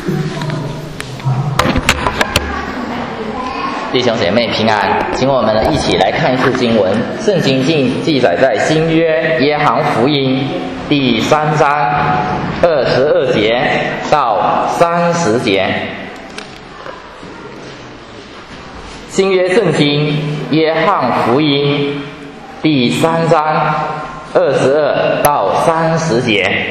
弟兄姐妹平安，请我们一起来看一次经文。圣经记载在新约约翰福音第3章22节到30节。新约圣经约翰福音第3章22到30节。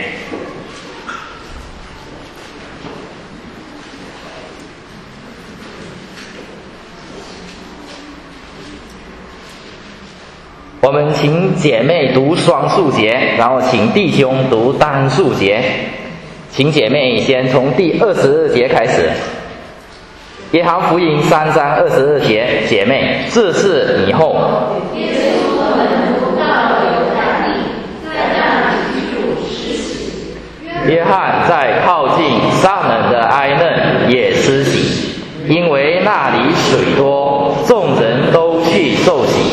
我们请姐妹读双数节，然后请弟兄读单数节。请姐妹先从第22节开始。约翰福音3章22节，姐妹，这是以后。 耶稣和门徒到了犹大地，在那里居住施洗。 约翰在靠近撒冷的埃嫩也施洗，因为那里水多，众人都去受洗。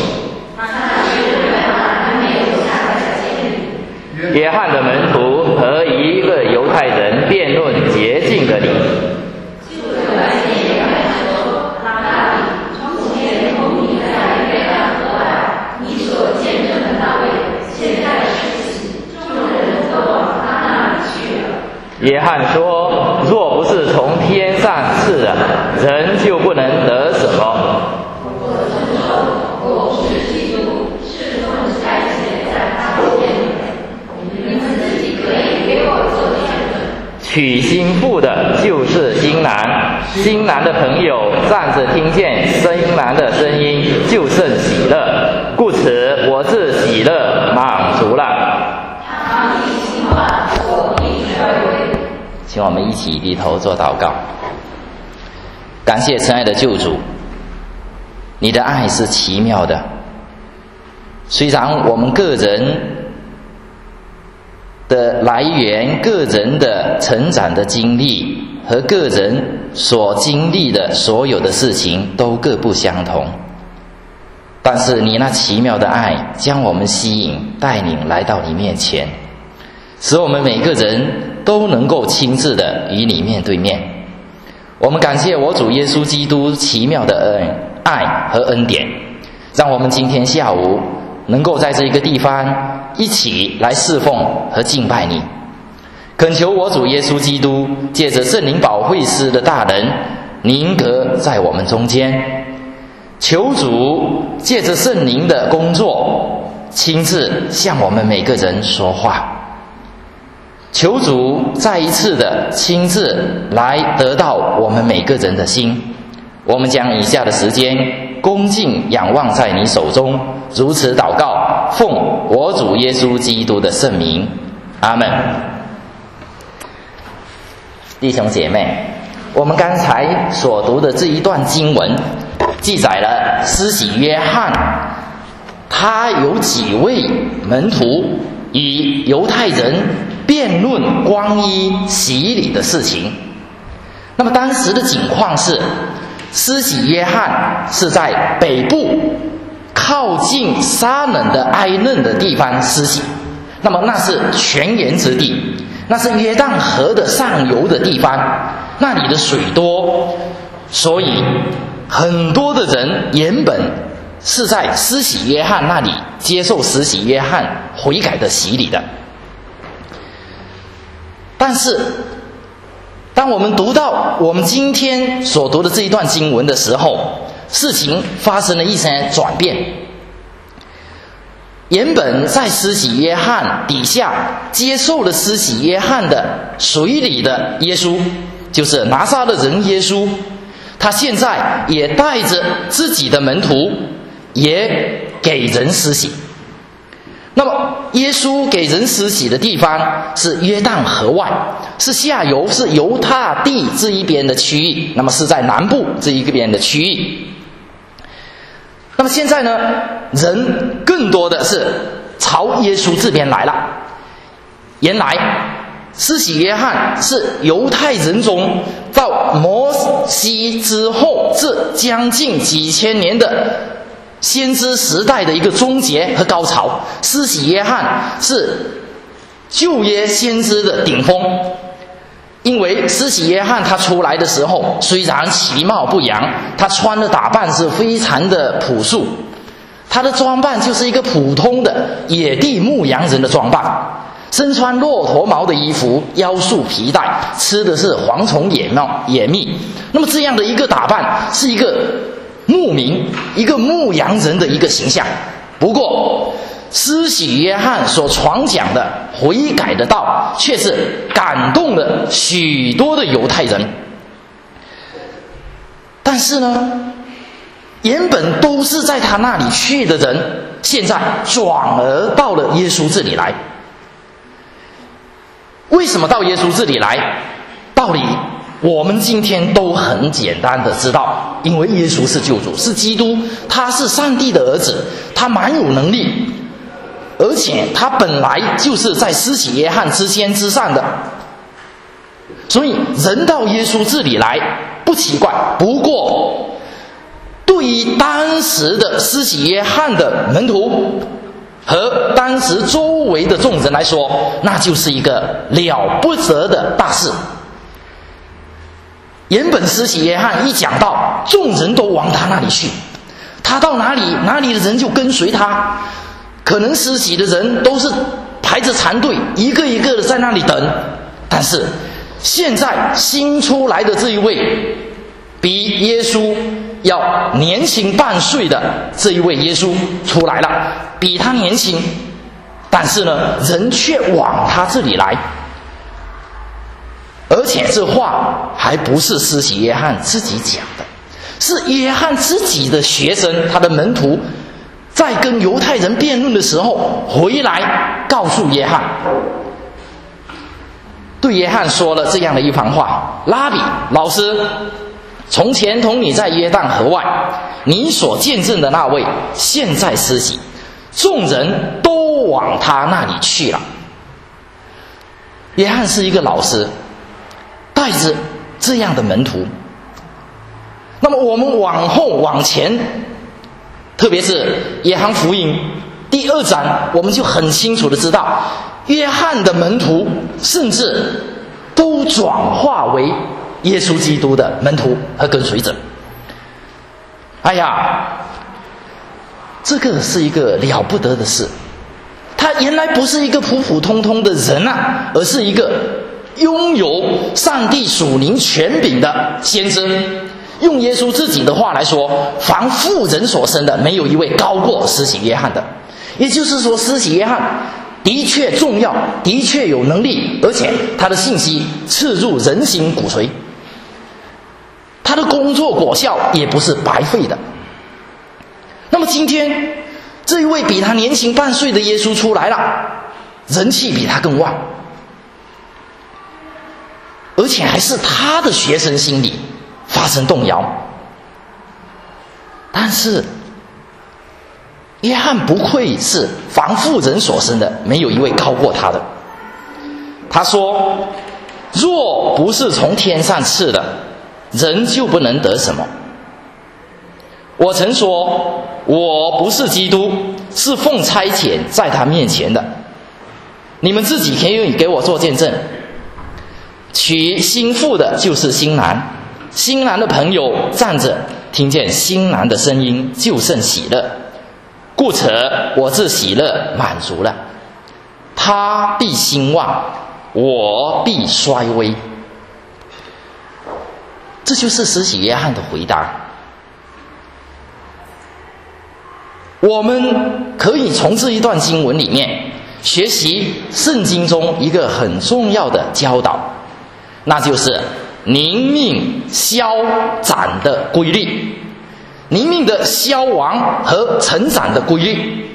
约翰的门徒和一个犹太人辩论洁净的理。约翰说，若不是从天上赐的，人就不能得什么。娶新妇的就是新郎，新郎的朋友站着听见新郎的声音，就甚喜乐，故此我自喜乐满足了。请我们一起低头做祷告。感谢亲爱的救主，你的爱是奇妙的。虽然我们个人的来源、个人的成长的经历和个人所经历的所有的事情都各不相同，但是你那奇妙的爱将我们吸引，带领来到你面前，使我们每个人都能够亲自的与你面对面。我们感谢我主耶稣基督奇妙的爱和恩典，让我们今天下午能够在这个地方一起来侍奉和敬拜你。恳求我主耶稣基督借着圣灵保惠师的大能宁格在我们中间，求主借着圣灵的工作亲自向我们每个人说话，求主再一次的亲自来得到我们每个人的心。我们将以下的时间恭敬仰望在你手中，如此祷告，奉我主耶稣基督的圣名，阿们。弟兄姐妹，我们刚才所读的这一段经文记载了施洗约翰他有几位门徒与犹太人辩论关于洗礼的事情。那么当时的情况是，施洗约翰是在北部靠近撒冷的埃嫩的地方施洗，那么那是泉源之地，那是约旦河的上游的地方，那里的水多，所以很多的人原本是在施洗约翰那里接受施洗约翰悔改的洗礼的。但是当我们读到我们今天所读的这一段经文的时候，事情发生了一些转变。原本在施洗约翰底下接受了施洗约翰的水里的耶稣，就是拿撒勒人耶稣，他现在也带着自己的门徒也给人施洗。那么耶稣给人施洗的地方是约旦河外，是下游，是犹大地这一边的区域，那么是在南部这一边的区域。那么现在呢，人更多的是朝耶稣这边来了。原来施洗约翰是犹太人中到摩西之后这将近几千年的先知时代的一个终结和高潮。施洗约翰是旧约先知的顶峰， 因为施洗约翰他出来的时候，虽然其貌不扬，他穿的打扮是非常的朴素，他的装扮就是一个普通的野地牧羊人的装扮，身穿骆驼毛的衣服，腰束皮带，吃的是蝗虫野蜜。那么这样的一个打扮，是一个牧民、一个牧羊人的一个形象。不过施洗约翰所传讲的悔改的道，却是感动了许多的犹太人。但是呢，原本都是在他那里去的人，现在转而到了耶稣这里来。为什么到耶稣这里来？道理我们今天都很简单的知道，因为耶稣是救主，是基督，他是上帝的儿子，他蛮有能力，而且他本来就是在施洗约翰之先之上的，所以人到耶稣这里来不奇怪。不过对于当时的施洗约翰的门徒和当时周围的众人来说，那就是一个了不得的大事。原本施洗约翰一讲道，众人都往他那里去，他到哪里，哪里的人就跟随他。可能施洗的人都是排着长队，一个一个的在那里等。但是现在新出来的这一位，比耶稣要年轻半岁的这一位耶稣出来了，比他年轻，但是呢，人却往他这里来。而且这话还不是施洗约翰自己讲的，是约翰自己的学生，他的门徒在跟犹太人辩论的时候回来告诉约翰，对约翰说了这样的一番话：拉比，老师，从前同你在约旦河外，你所见证的那位现在施洗，众人都往他那里去了。约翰是一个老师，带着这样的门徒。那么我们往前，特别是约翰福音第2章，我们就很清楚的知道，约翰的门徒甚至都转化为耶稣基督的门徒和跟随者。哎呀，这个是一个了不得的事。他原来不是一个普普通通的人啊，而是一个拥有上帝属灵权柄的先知。用耶稣自己的话来说，凡妇人所生的，没有一位高过施洗约翰的。也就是说，施洗约翰的确重要，的确有能力，而且他的信息刺入人心骨髓，他的工作果效也不是白费的。那么今天这一位比他年轻半岁的耶稣出来了，人气比他更旺，而且还是他的学生心里发生动摇。但是约翰不愧是凡妇人所生的，没有一位高过他的。他说，若不是从天上赐的，人就不能得什么。我曾说，我不是基督，是奉差遣在他面前的。你们自己可以给我做见证。娶新妇的就是新郎，新郎的朋友站着，听见新郎的声音，就甚喜乐。故此我自喜乐满足了。他必兴旺，我必衰微。这就是施洗约翰的回答。我们可以从这一段经文里面学习圣经中一个很重要的教导，那就是灵命消长的规律，灵命的消亡和成长的规律。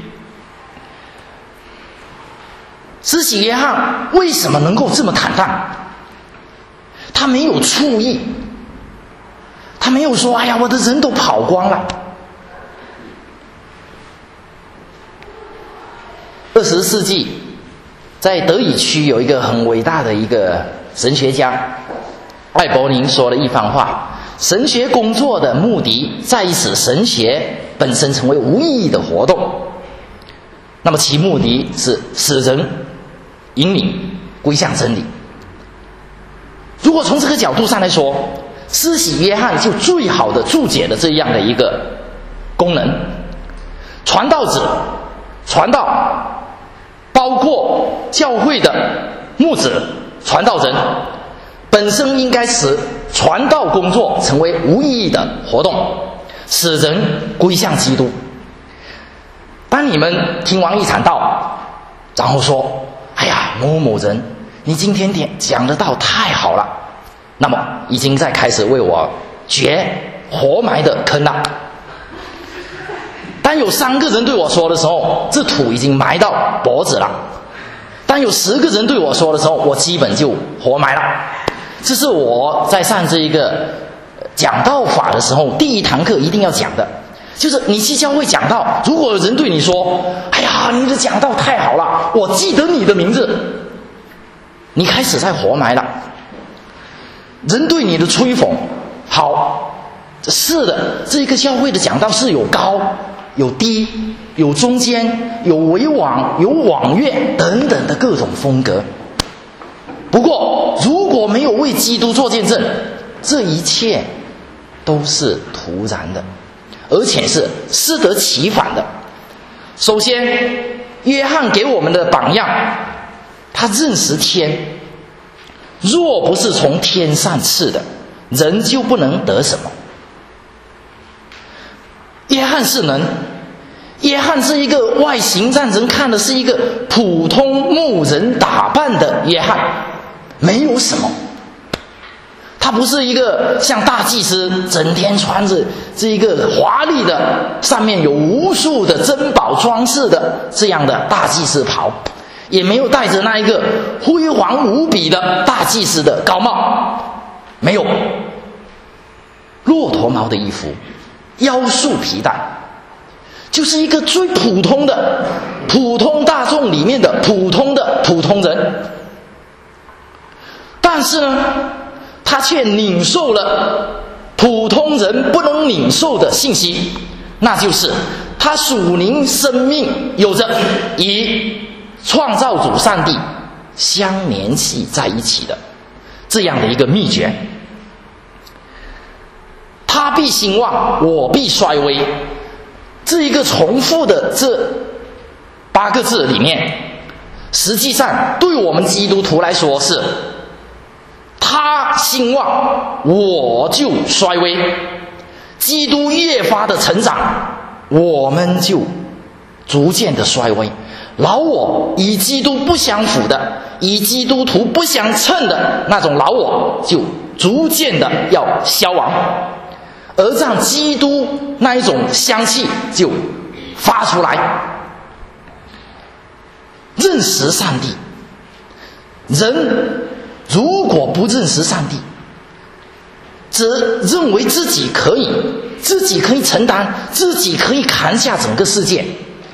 施洗约翰为什么能够这么坦荡？他没有醋意，他没有说哎呀我的人都跑光了。20世纪在德语区有一个很伟大的一个神学家艾伯宁说了一番话：神学工作的目的在于使神学本身成为无意义的活动，那么其目的是使人引领归向真理。 如果从这个角度上来说，施洗约翰就最好的注解了这样的一个功能。传道者传道，包括教会的牧者、传道人，本身应该使传道工作成为无意义的活动，使人归向基督。当你们听完一场道，然后说：“哎呀，某某人，你今天讲的道太好了。”那么已经在开始为我掘活埋的坑了。当有3个人对我说的时候，这土已经埋到脖子了；当有10个人对我说的时候，我基本就活埋了。这是我在上这一个讲道法的时候，第1堂课一定要讲的，就是你去教会讲道，如果有人对你说：“哎呀，你的讲道太好了，我记得你的名字”，你开始在活埋了。人对你的吹捧，好，是的，这个教会的讲道是有高有低，有中间，有委婉，有婉约等等的各种风格。不过如果没有为基督做见证，这一切都是徒然的，而且是适得其反的。首先，约翰给我们的榜样，他认识天，若不是从天上赐的，人就不能得什么。约翰是人，约翰是一个外形让人看的是一个普通牧人打扮的约翰，没有什么。他不是一个像大祭司整天穿着这一个华丽的上面有无数的珍宝装饰的这样的大祭司袍，也没有戴着那一个辉煌无比的大祭司的高帽，没有，骆驼毛的衣服，腰束皮带，就是一个最普通的普通大众里面的普通的普通人。但是呢，他却领受了普通人不能领受的信息，那就是他属灵生命有着与创造主上帝相联系在一起的这样的一个秘诀。他必兴旺，我必衰微，这一个重复的这8个字里面，实际上对我们基督徒来说是他兴旺，我就衰微。基督越发的成长，我们就逐渐的衰微。老我与基督不相符的，与基督徒不相称的那种老我，就逐渐的要消亡，而让基督那一种香气就发出来。认识上帝，人如果不认识上帝，只认为自己可以承担，自己可以扛下整个世界。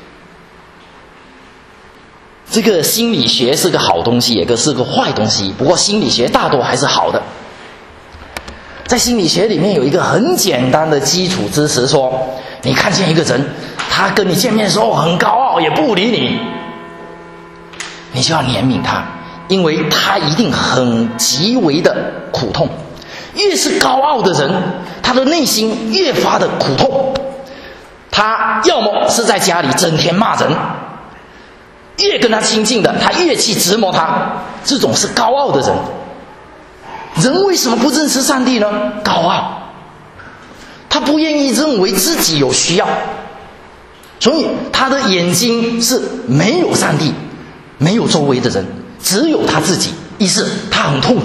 这个心理学是个好东西，也是个坏东西，不过心理学大多还是好的。在心理学里面有一个很简单的基础知识，说你看见一个人，他跟你见面的时候很高傲，也不理你，你就要怜悯他，因为他一定很极为的苦痛。越是高傲的人，他的内心越发的苦痛。他要么是在家里整天骂人，越跟他亲近的，他越去折磨他，这种是高傲的人。人为什么不认识上帝呢？高傲，他不愿意认为自己有需要，所以他的眼睛是没有上帝，没有周围的人，只有他自己，于是他很痛苦。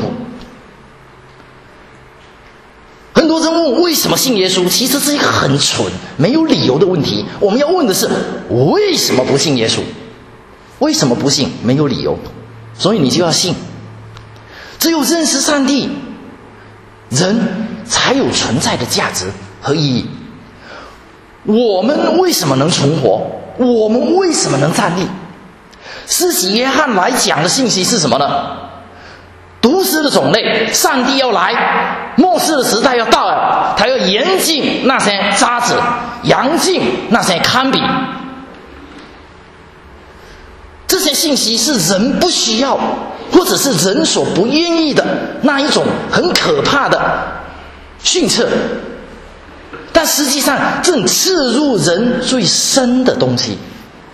很多人问为什么信耶稣，其实是一个很蠢没有理由的问题。我们要问的是为什么不信耶稣？为什么不信？没有理由，所以你就要信。只有认识上帝，人才有存在的价值和意义。我们为什么能存活？我们为什么能站立？施洗约翰来讲的信息是什么呢？毒死的种类，上帝要来，末世的时代要到了，他要严禁那些渣子，扬尽那些堪比。这些信息是人不需要或者是人所不愿意的那一种很可怕的训斥，但实际上正刺入人最深的东西。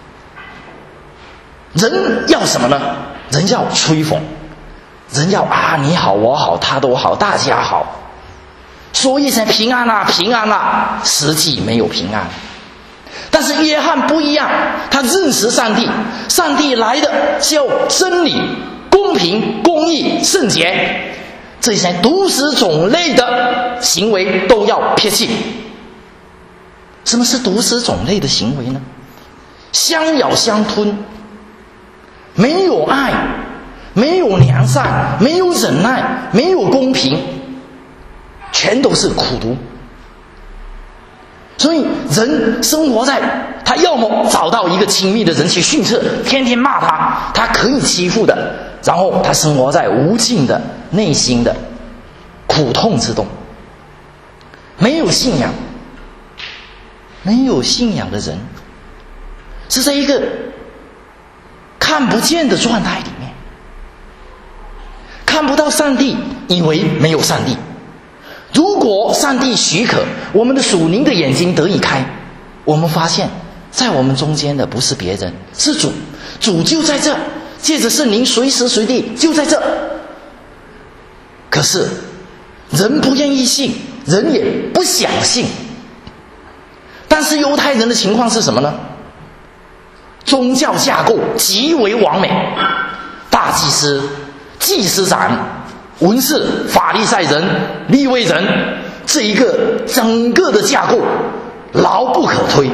人要什么呢？人要吹捧，人要你好我好他都好大家好，说一声平安啦平安啦，实际没有平安。但是约翰不一样，他认识上帝，上帝来的是要真理、公平、公义、圣洁，这些毒死种类的行为都要撇弃。什么是毒死种类的行为呢？相咬相吞，没有爱，没有良善，没有忍耐，没有公平，全都是苦毒。所以人生活在他要么找到一个亲密的人去训斥，天天骂他，他可以欺负的，然后他生活在无尽的内心的苦痛之中。没有信仰，没有信仰的人是在一个看不见的状态里面，看不到上帝，以为没有上帝。如果上帝许可，我们的属灵的眼睛得以开，我们发现在我们中间的不是别人，是主，主就在这，借着圣灵随时随地就在这。可是人不愿意信，人也不想信。但是犹太人的情况是什么呢？宗教架构极为完美，大祭司、祭司长、文士、法利赛人、利未人，这一个整个的架构牢不可推。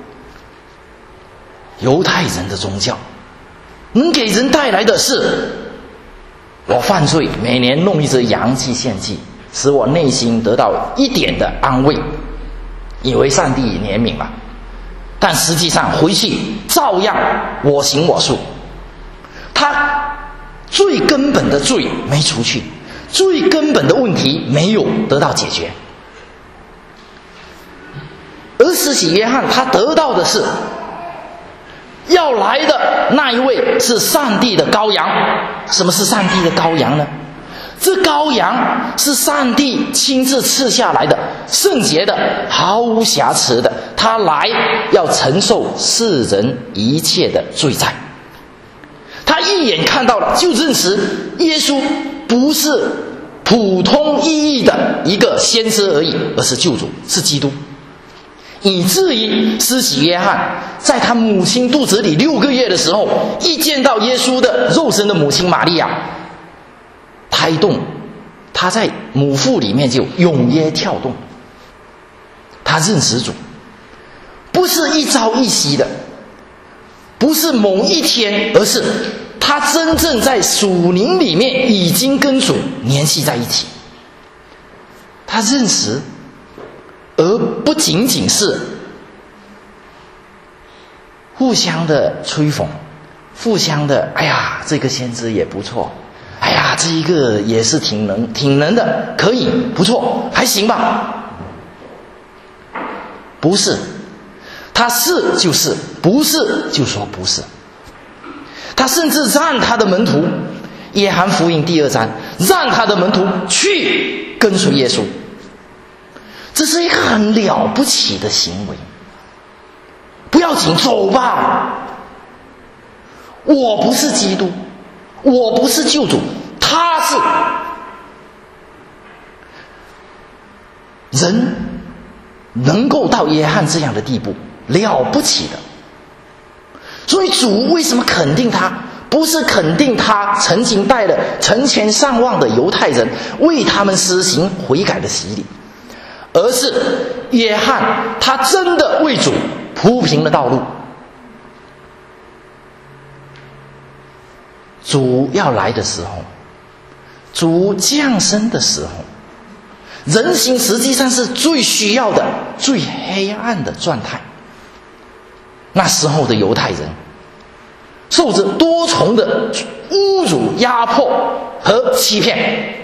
犹太人的宗教能给人带来的是，我犯罪每年弄一只羊祭献祭，使我内心得到一点的安慰，以为上帝怜悯了，但实际上回去照样我行我素。他最根本的罪没除去，最根本的问题没有得到解决。而施洗约翰他得到的是，要来的那一位是上帝的羔羊。什么是上帝的羔羊呢？这羔羊是上帝亲自赐下来的，圣洁的，毫无瑕疵的，他来要承受世人一切的罪债。他一眼看到了，就认识耶稣不是普通意义的一个先知而已，而是救主，是基督。以至于施洗约翰在他母亲肚子里6个月的时候，一见到耶稣的肉身的母亲玛利亚，胎动，他在母腹里面就踊跃跳动。他认识主，不是一朝一夕的，不是某一天，而是他真正在属灵里面已经跟主联系在一起。他认识，而不仅仅是互相的吹捧，互相的哎呀这个先知也不错，哎呀这一个也是挺能的，可以不错还行吧。不是，他是就是，不是就说不是。他甚至让他的门徒，约翰福音第2章，让他的门徒去跟随耶稣。这是一个很了不起的行为。不要紧，走吧。我不是基督，我不是救主，他是。人能够到约翰这样的地步，了不起的。所以主为什么肯定他？不是肯定他曾经带了成千上万的犹太人为他们施行悔改的洗礼，而是约翰他真的为主铺平了道路。主要来的时候，主降生的时候，人心实际上是最需要的、最黑暗的状态。那时候的犹太人受着多重的侮辱、压迫和欺骗，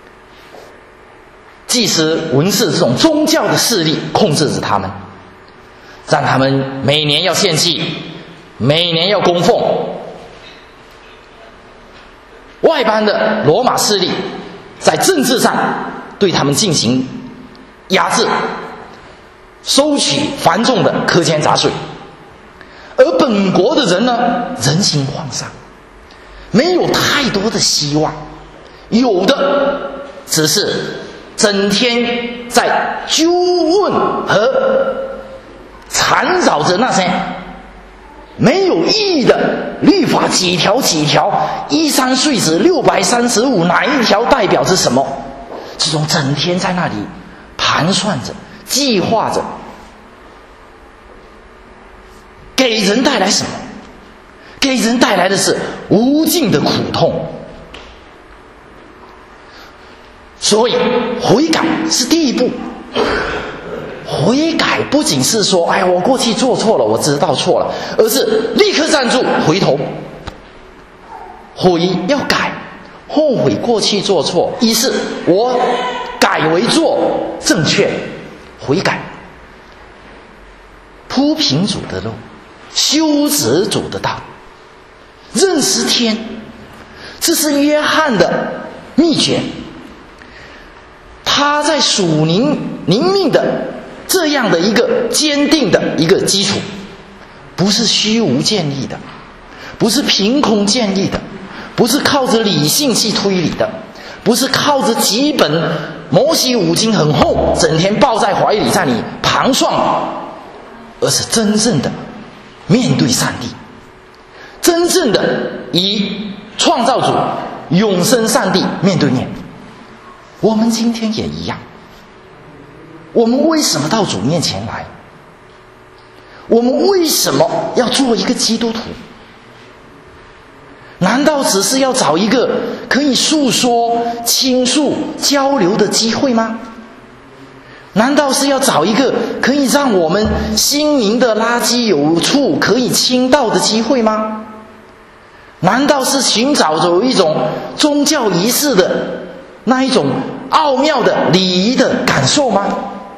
祭司、文士这种宗教的势力控制着他们，让他们每年要献祭，每年要供奉。 外邦的罗马势力在政治上对他们进行压制，收取繁重的苛捐杂税。而本国的人呢，人心涣散，没有太多的希望，有的只是整天在纠问和缠绕着那些没有意义的律法，几条13岁子635，哪一条代表着什么？这种整天在那里盘算着计划着，给人带来什么？给人带来的是无尽的苦痛。所以悔改是第一步。悔改不仅是说哎，我过去做错了，我知道错了，而是立刻站住，回头悔，要改，后悔过去做错，一是我改为做正确，悔改，铺平主的路，修直主的道，认识天，这是约翰的秘诀。他在属灵命的这样的一个坚定的一个基础，不是虚无建立的，不是凭空建立的，不是靠着理性去推理的，不是靠着几本摩西五经很厚整天抱在怀里在你盘算，而是真正的面对上帝，真正的以创造主永生上帝面对面。我们今天也一样，我们为什么到主面前来？我们为什么要做一个基督徒？难道只是要找一个可以诉说、倾诉、交流的机会吗？难道是要找一个可以让我们心灵的垃圾有处可以倾倒的机会吗？难道是寻找着一种宗教仪式的那一种奥妙的礼仪的感受吗？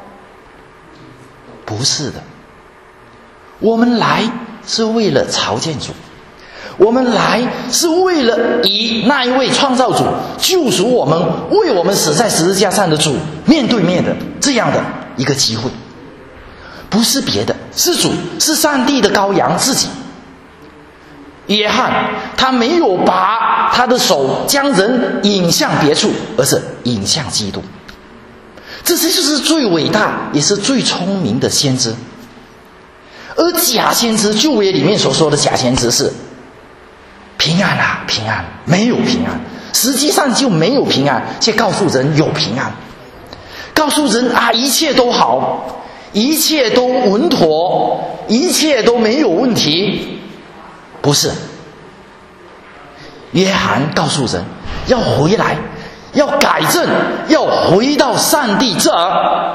不是的，我们来是为了朝见主，我们来是为了以那一位创造主救赎我们，为我们死在十字架上的主面对面的这样的一个机会，不是别的，是主，是上帝的羔羊自己。约翰他没有把他的手将人引向别处，而是引向基督。这就是最伟大也是最聪明的先知。而假先知，旧约里面所说的假先知是平安啊，平安，没有平安，实际上就没有平安，却告诉人有平安，告诉人啊，一切都好，一切都稳妥，一切都没有问题。不是，约翰告诉人要回来，要改正，要回到上帝这儿。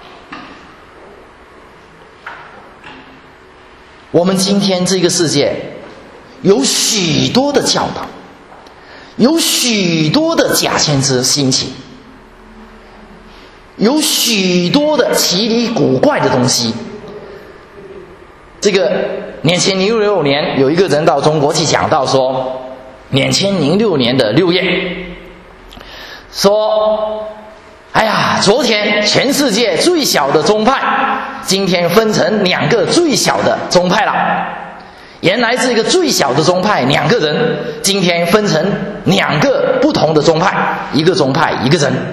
我们今天这个世界有许多的教导，有许多的假先知兴起，有许多的奇离古怪的东西。这个2006年有一个人到中国去讲到说，2006年的6月说，哎呀，昨天全世界最小的宗派今天分成2个最小的宗派了，原来这个最小的宗派2个人今天分成2个不同的宗派，一个宗派一个人。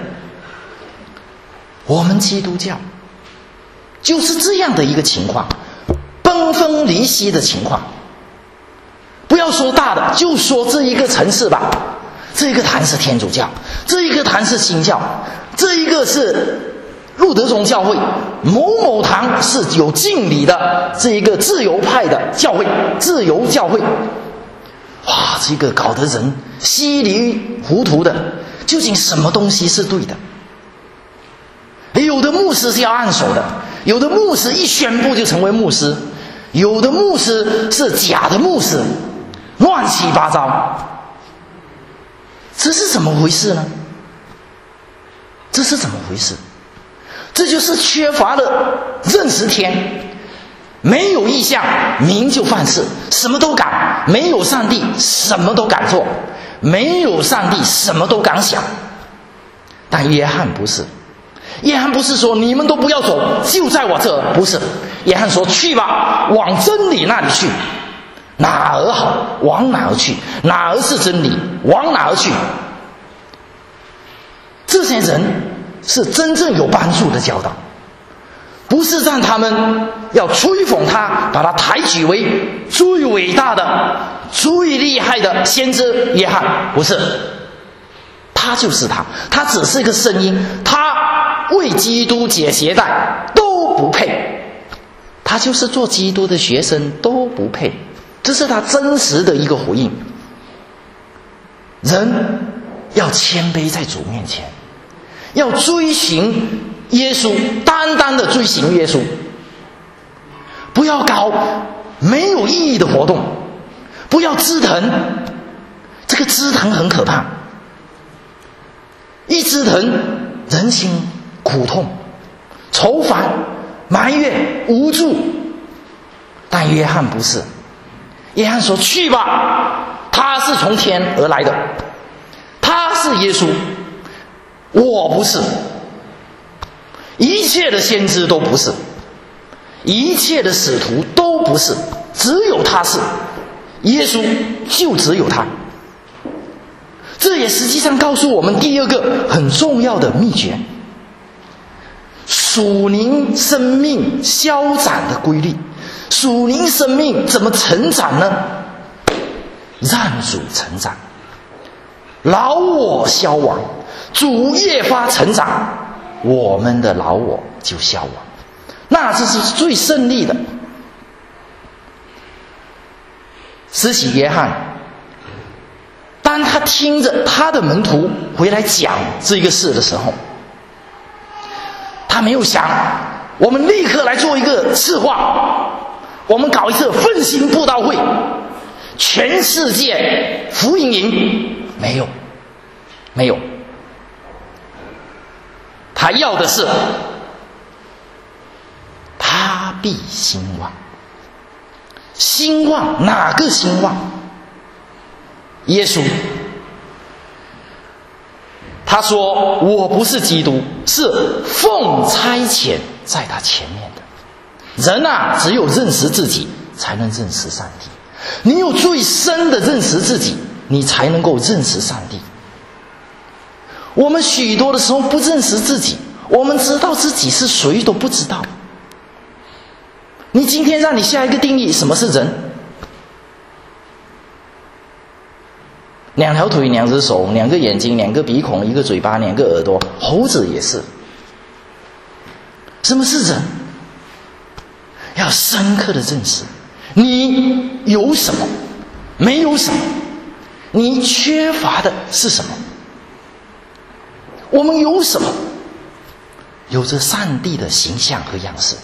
我们基督教就是这样的一个情况，分崩离析的情况。不要说大的，就说这一个城市吧，这一个坛是天主教，这一个坛是新教，这一个是路德宗教会，某某堂是有敬礼的这一个自由派的教会，自由教会。哇，这个搞得人稀里糊涂的，究竟什么东西是对的？有的牧师是要按手的，有的牧师一宣布就成为牧师，有的牧师是假的牧师，乱七八糟。这是怎么回事呢？这是怎么回事？这就是缺乏了认识天，没有意象，民就犯事，什么都敢，没有上帝，什么都敢做， 没有上帝什么都敢想。但约翰不是，约翰不是说你们都不要走，就在我这，不是。约翰说去吧，往真理那里去，哪儿好往哪儿去，哪儿是真理往哪儿去。这些人是真正有帮助的教导，不是让他们要吹捧他，把他抬举为最伟大的最厉害的先知约翰，不是。他就是他只是一个声音，他为基督解鞋带都不配，他就是做基督的学生都不配，这是他真实的一个回应。人要谦卑在主面前，要追寻耶稣，单单的追寻耶稣，不要搞没有意义的活动，不要折腾，这个折腾很可怕，一折腾人心苦痛、愁烦、埋怨、无助。但约翰不是，约翰说去吧，他是从天而来的，他是耶稣，我不是，一切的先知都不是，一切的使徒都不是，只有他是耶稣，就只有他。这也实际上告诉我们第二个很重要的秘诀，属灵生命消长的规律。属灵生命怎么成长呢？让主成长，老我消亡，主越发成长，我们的老我就消亡，那这是最胜利的。施洗约翰当他听着他的门徒回来讲这个事的时候，他没有想我们立刻来做一个策划，我们搞一次奋兴布道会，全世界福音营，没有，他要的是他必兴旺。兴旺，哪个兴旺？耶稣他说我不是基督，是奉差遣在他前面的。人啊，只有认识自己才能认识上帝，你有最深的认识自己，你才能够认识上帝。我们许多的时候不认识自己，我们知道自己是谁都不知道。你今天让你下一个定义，什么是人？两条腿，两只手，两个眼睛，两个鼻孔，一个嘴巴，两个耳朵，猴子也是。什么是人？要深刻的认识你有什么，没有什么，你缺乏的是什么。我们有什么？有着上帝的形象和样式。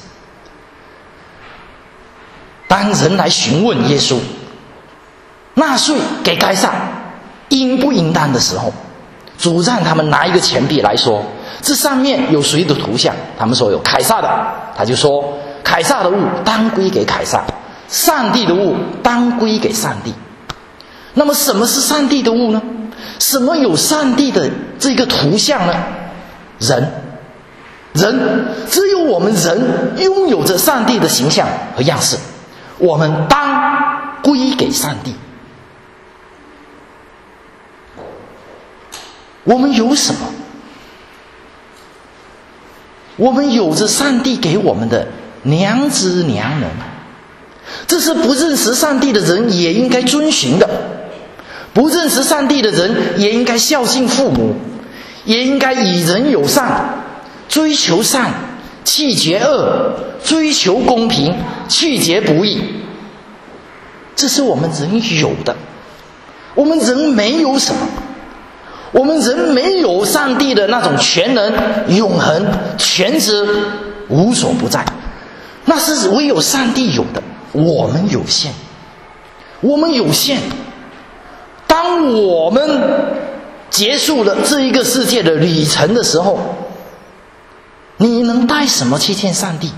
当人来询问耶稣纳税给该撒应不应当的时候，主让他们拿一个钱币来说，这上面有谁的图像？他们说有凯撒的，他就说凯撒的物当归给凯撒，上帝的物当归给上帝。那么什么是上帝的物呢？什么有上帝的这个图像呢？人，只有我们人拥有着上帝的形象和样式，我们当归给上帝。我们有什么？我们有着上帝给我们的良知良能，这是不认识上帝的人也应该遵循的。不认识上帝的人也应该孝敬父母，也应该与人友善，追求善，弃绝恶，追求公平，去绝不义。这是我们人有的。我们人没有什么，我们人没有上帝的那种全能、永恒、全知、无所不在，那是唯有上帝有的。我们有限，当我们结束了这一个世界的旅程的时候，你能带什么去见上帝？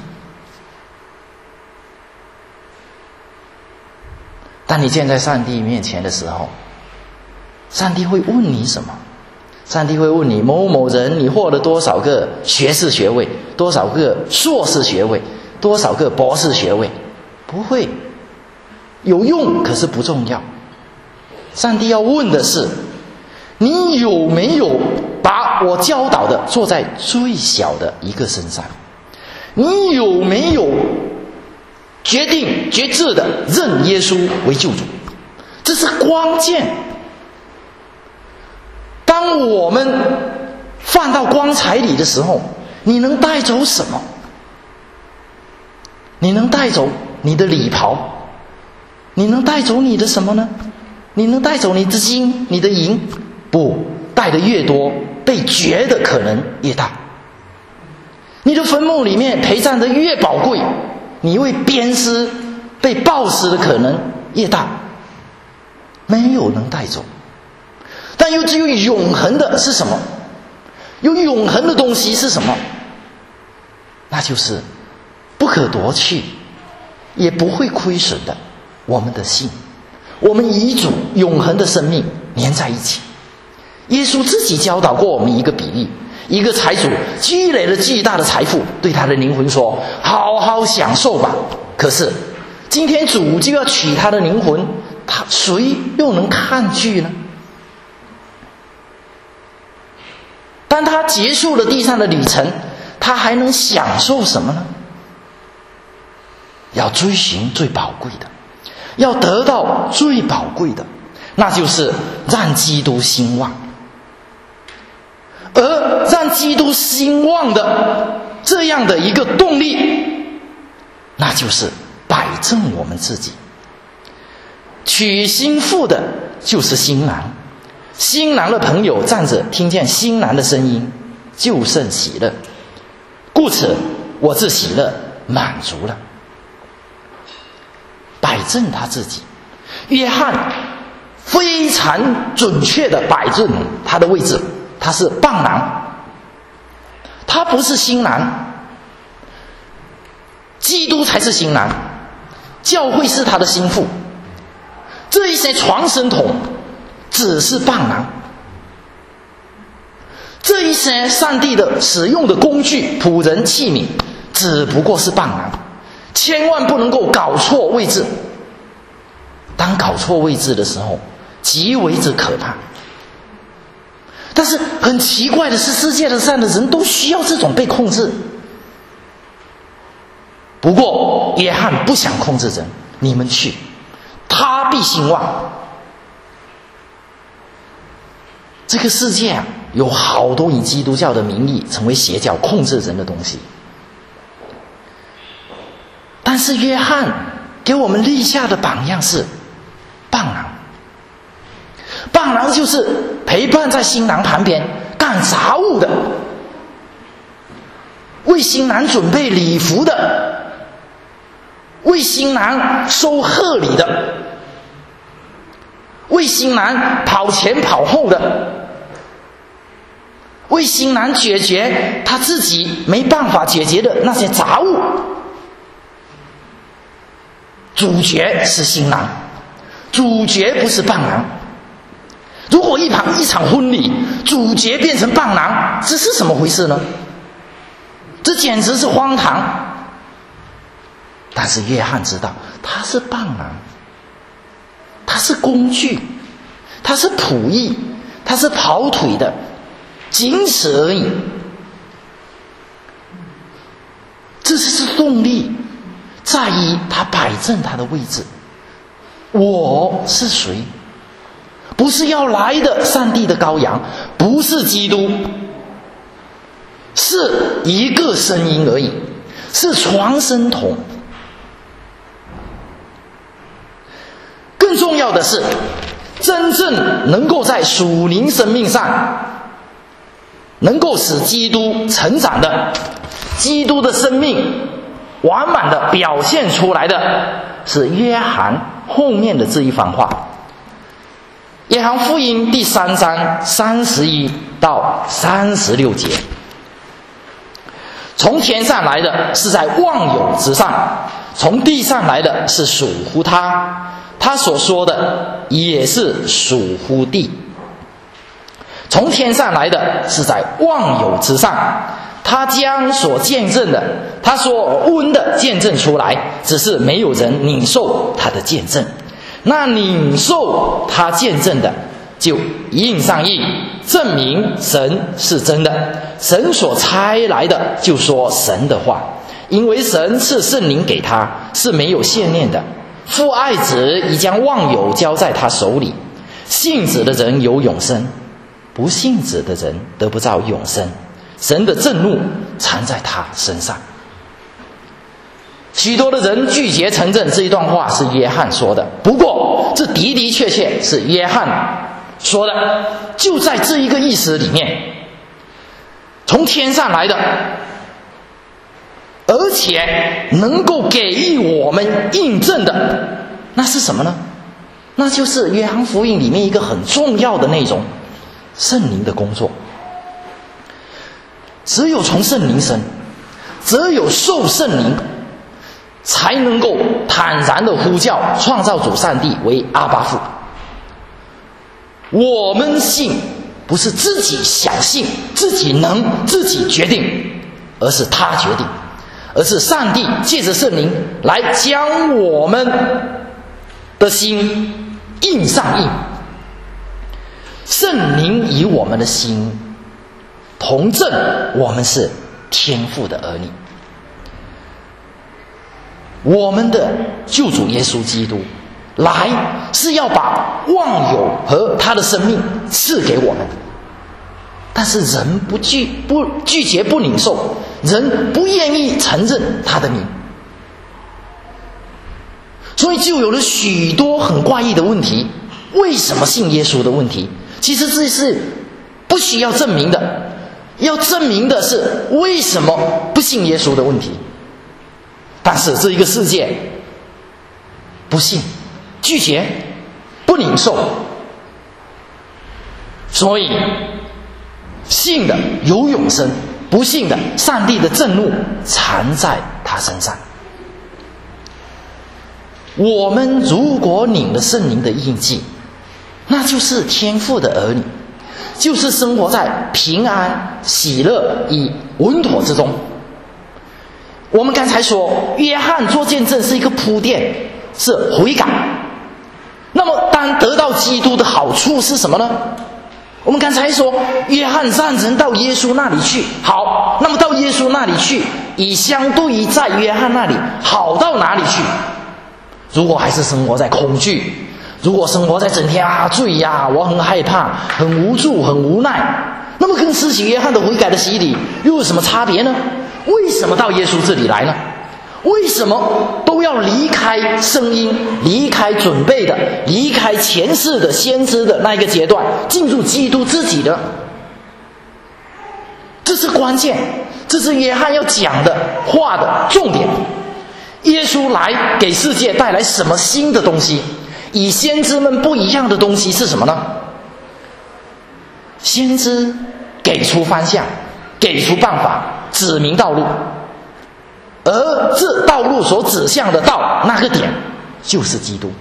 当你站在上帝面前的时候， 上帝会问你什么？上帝会问你某某人，你获了多少个学士学位，多少个硕士学位，多少个博士学位？不会，有用可是不重要。上帝要问的是，你有没有把我教导的做在最小的一个身上？你有没有决志的认耶稣为救主？这是关键。当我们放到棺材里的时候，你能带走什么？你能带走你的礼袍？你能带走你的什么呢？你能带走你的金、你的银？不，带的越多，被掘的可能越大。你的坟墓里面陪葬的越宝贵，你为鞭尸、被暴死的可能越大。没有能带走，但又只有永恒的是什么？有永恒的东西是什么？那就是不可夺去，也不会亏损的我们的信，我们与主永恒的生命连在一起。耶稣自己教导过我们一个比喻，一个财主积累了巨大的财富，对他的灵魂说，好好享受吧。可是今天主就要取他的灵魂，谁又能抗拒呢？当他结束了地上的旅程，他还能享受什么呢？要追寻最宝贵的，要得到最宝贵的，那就是让基督兴旺。而让基督兴旺的这样的一个动力，那就是摆正我们自己。娶新妇的就是新郎，新郎的朋友站着听见新郎的声音，就甚喜乐，故此我自喜乐满足了。摆正他自己，约翰非常准确地摆正他的位置，他是伴郎，他不是新郎，基督才是新郎，教会是他的新妇，这一些传声筒只是伴郎，这一些上帝的使用的工具、仆人、器皿只不过是伴郎，千万不能够搞错位置。当搞错位置的时候，极为之可怕。但是很奇怪的是，世界上的人都需要这种被控制。不过约翰不想控制人，你们去，他必兴旺。这个世界有好多以基督教的名义成为邪教控制人的东西，但是约翰给我们立下的榜样是伴郎。伴郎就是陪伴在新郎旁边干杂物的，为新郎准备礼服的，为新郎收贺礼的，为新郎跑前跑后的，为新郎解决他自己没办法解决的那些杂物。主角是新郎，主角不是伴郎。如果一场婚礼主角变成伴郎，这是什么回事呢？这简直是荒唐。但是约翰知道他是伴郎，他是工具，他是仆役，他是跑腿的，仅此而已。这是动力在于他摆正他的位置。我是谁？不是要来的上帝的羔羊，不是基督，是一个声音而已，是传声筒。更重要的是，真正能够在属灵生命上能够使基督成长的，基督的生命完满的表现出来的，是约翰后面的这一番话。约翰福音第3章31到36节，从天上来的是在万有之上，从地上来的是属乎他，他所说的也是属乎地。 从天上来的是在万有之上，他将所见证的，他所问的见证出来，只是没有人领受他的见证。那领受他见证的，就印上印，证明神是真的。神所差来的，就说神的话，因为神赐圣灵给他，是没有限量的。父爱子，已将万有交在他手里。信子的人有永生，不信子的人得不到永生。神的震怒藏在他身上。许多的人拒绝承认这一段话是约翰说的，不过这的的确确是约翰说的，就在这一个意思里面，从天上来的，而且能够给予我们印证的，那是什么呢？那就是约翰福音里面一个很重要的内容，圣灵的工作。只有从圣灵生，只有受圣灵，才能够坦然的呼叫创造主上帝为阿爸父。我们信不是自己想信，自己能自己决定，而是他决定，而是上帝借着圣灵来将我们的心印上印。圣灵与我们的心同证，我们是天父的儿女。我们的救主耶稣基督来是要把万有和他的生命赐给我们，但是人拒绝不领受，人不愿意承认他的名，所以就有了许多很怪异的问题。为什么信耶稣的问题，其实这是不需要证明的，要证明的是为什么不信耶稣的问题。但是这一个世界不信，拒绝，不领受，所以信的有永生，不信的上帝的震怒藏在他身上。我们如果领了圣灵的印记，那就是天父的儿女，就是生活在平安、喜乐与稳妥之中。我们刚才说约翰做见证是一个铺垫，是悔改。那么当得到基督的好处是什么呢？我们刚才说约翰让人到耶稣那里去，好，那么到耶稣那里去，以相对于在约翰那里好到哪里去？如果还是生活在恐惧，如果生活在整天罪呀，我很害怕，很无助，很无奈，那么跟施洗约翰的悔改的洗礼又有什么差别呢？为什么到耶稣这里来呢？为什么都要离开声音，离开准备的，离开前世的先知的那一个阶段，进入基督自己的？这是关键，这是约翰要讲的话的重点。耶稣来给世界带来什么新的东西？与先知们不一样的东西是什么呢？先知给出方向，给出办法，指明道路，而这道路所指向的道那个点就是基督。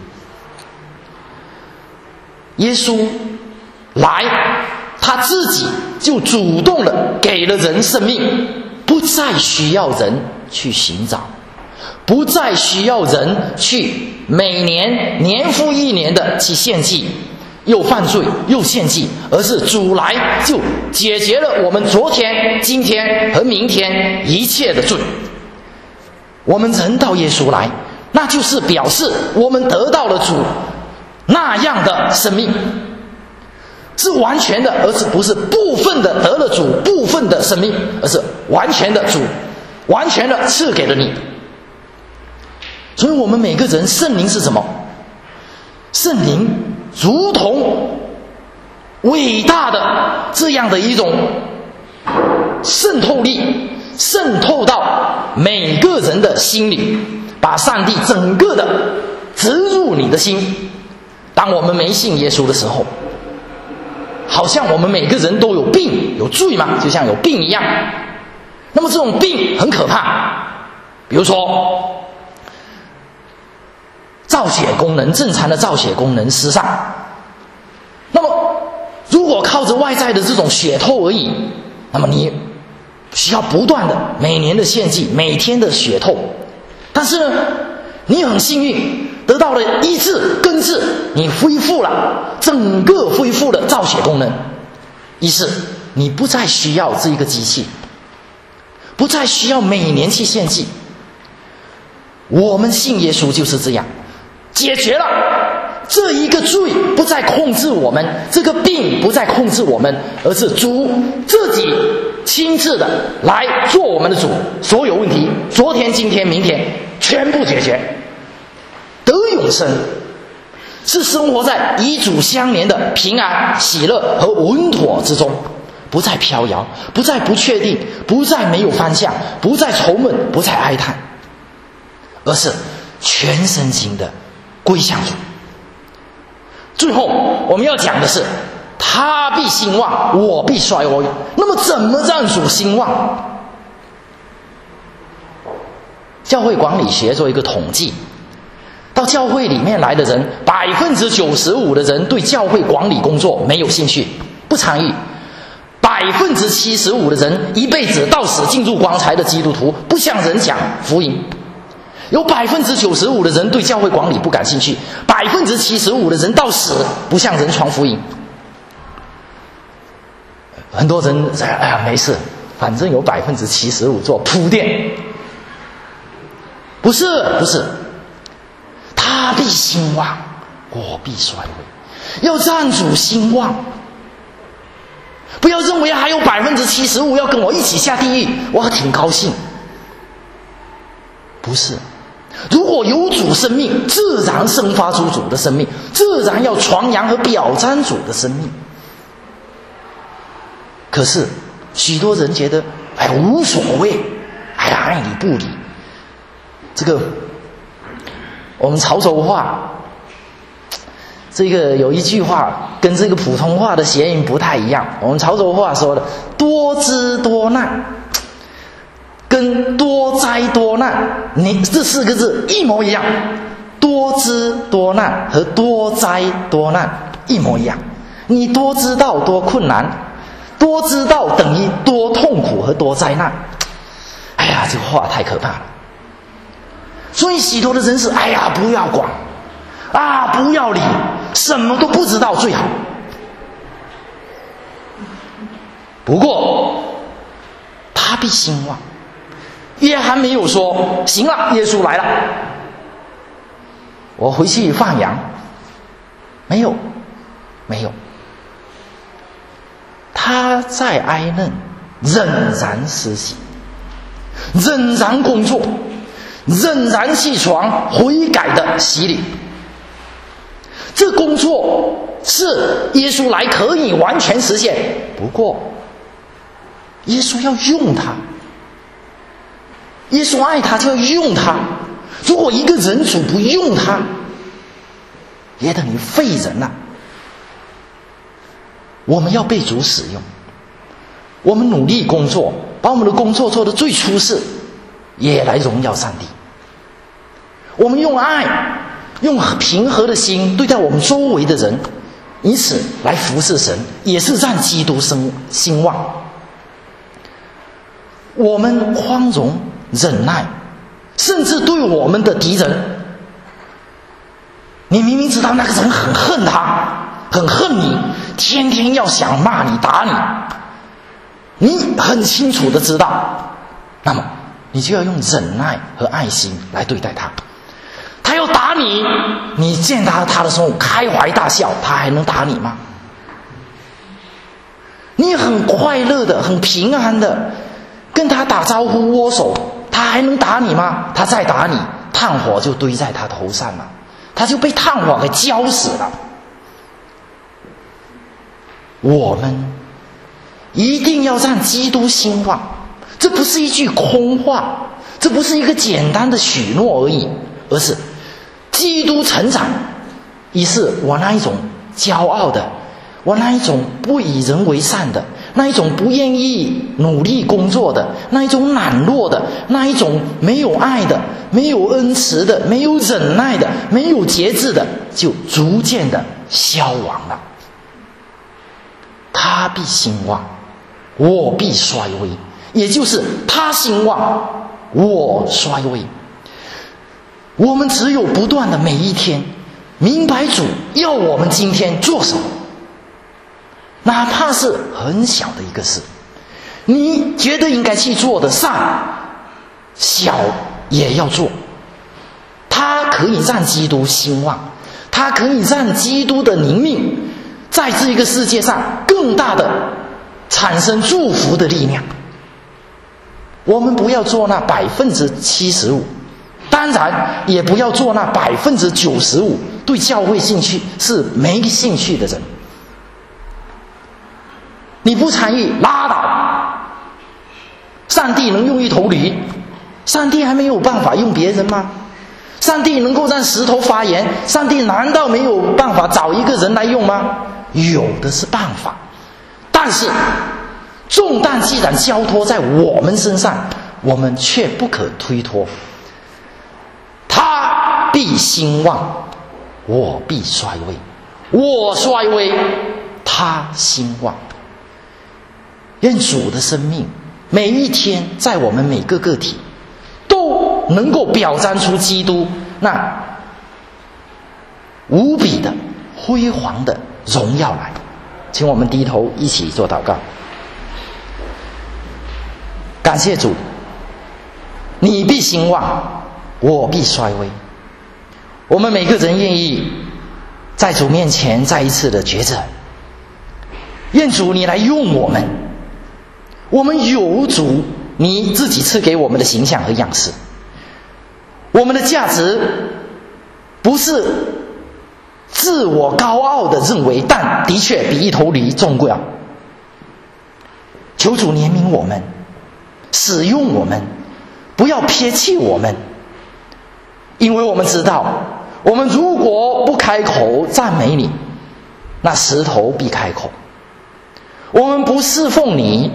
耶稣来，他自己就主动的给了人生命，不再需要人去寻找，不再需要人去每年年复一年的去献祭，又犯罪又献祭，而是主来就解决了我们昨天、今天和明天一切的罪。我们人到耶稣来，那就是表示我们得到了主那样的生命，是完全的，而不是部分的得了主部分的生命，而是完全的主完全的赐给了你。所以我们每个人，圣灵是什么？圣灵如同伟大的这样的一种渗透力，渗透到每个人的心里，把上帝整个的植入你的心。当我们没信耶稣的时候，好像我们每个人都有病有罪嘛，就像有病一样。那么这种病很可怕，比如说造血功能，正常的造血功能失常。那么如果靠靠着外在的这种血透而已，那么你需要不断的每年的献祭，每天的血透。但是呢，你很幸运得到了医治根治，你恢复了，整个恢复了造血功能，于是你不再需要这一个机器，不再需要每年去献祭。我们信耶稣就是这样，解决了这一个罪，不再控制我们，这个病不再控制我们，而是主自己亲自的来做我们的主，所有问题，昨天、今天、明天全部解决，得永生，是生活在与主相连的平安、喜乐和稳妥之中，不再飘摇，不再不确定，不再没有方向，不再愁闷，不再哀叹，而是全身心的归向主。最后我们要讲的是，他必兴旺，我必衰微。那么怎么让主兴旺？教会管理学做一个统计，到教会里面来的人，95%的人对教会管理工作没有兴趣，不参与；75%的人一辈子到死进入棺材的基督徒，不向人讲福音。有95%的人对教会管理不感兴趣，75%的人到死不向人传福音。很多人在哎呀没事，反正有75%做铺垫。不是，他必兴旺，我必衰微。要让主兴旺，不要认为还有75%要跟我一起下地狱，我挺高兴。不是，如果有主生命，自然生发出主的生命，自然要传扬和表彰主的生命。可是许多人觉得哎无所谓，哎呀爱理不理。这个我们潮州话这个有一句话跟这个普通话的谐音不太一样，我们潮州话说的多灾多难跟多灾多难，你这4个字一模一样，多灾多难和多灾多难一模一样。你多知道多困难，多知道等于多痛苦和多灾难。哎呀，这个话太可怕了。所以许多的人是哎呀不要管啊，不要理，什么都不知道最好。不过他必兴旺，约翰没有说行了耶稣来了我回去放羊，没有，他在哀嫩仍然施行，仍然工作，仍然起床悔改的洗礼。这工作是耶稣来可以完全实现，不过耶稣要用他，耶稣爱他就要用他。如果一个人主不用他，也等于废人了。我们要被主使用，我们努力工作，把我们的工作做得最出色，也来荣耀上帝。我们用爱，用平和的心对待我们周围的人，以此来服侍神，也是让基督兴旺。我们宽容忍耐，甚至对我们的敌人，你明明知道那个人很恨他，很恨你，天天要想骂你打你，你很清楚的知道，那么你就要用忍耐和爱心来对待他。他要打你，你见他的时候开怀大笑，他还能打你吗？你很快乐的很平安的跟他打招呼握手，他还能打你吗？他再打你，炭火就堆在他头上了，他就被炭火给浇死了。我们一定要让基督兴旺，这不是一句空话，这不是一个简单的许诺而已，而是基督成长，于是我那一种骄傲的，我那一种不以人为善的，那一种不愿意努力工作的，那一种懒惰的，那一种没有爱的，没有恩慈的，没有忍耐的，没有节制的，就逐渐的消亡了。 他必兴旺，我必衰微。也就是他兴旺，我衰微。我们只有不断的每一天明白主要我们今天做什么，哪怕是很小的一个事，你觉得应该去做的善，小也要做。它可以让基督兴旺，它可以让基督的灵命在这个世界上更大的产生祝福的力量。我们不要做那75%，当然也不要做那95%对教会兴趣是没兴趣的人。你不参与拉倒，上帝能用一头驴，上帝还没有办法用别人吗？上帝能够让石头发言，上帝难道没有办法找一个人来用吗？有的是办法。但是重担既然交托在我们身上，我们却不可推脱。他必兴旺，我必衰微。我衰微，他兴旺。愿主的生命每一天在我们每个个体都能够表彰出基督那无比的辉煌的荣耀来。请我们低头一起做祷告。感谢主，你必兴旺，我必衰微。我们每个人愿意在主面前再一次的抉择，愿主你来用我们。我们有主你自己赐给我们的形象和样式，我们的价值不是自我高傲的认为，但的确比一头驴重要。求主怜悯我们，使用我们，不要撇弃我们，因为我们知道，我们如果不开口赞美你，那石头必开口。我们不侍奉你，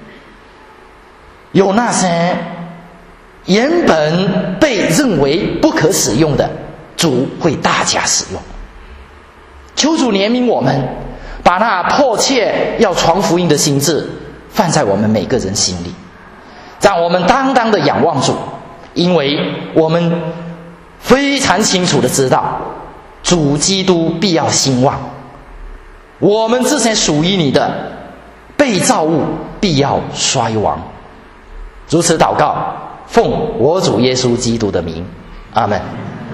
有那些原本被认为不可使用的，主会大加使用。求主怜悯我们，把那迫切要传福音的心志放在我们每个人心里，让我们单单的仰望主，因为我们非常清楚的知道，主基督必要兴旺，我们这些属于你的被造物必要衰亡。如此祷告，奉我主耶稣基督的名，阿们。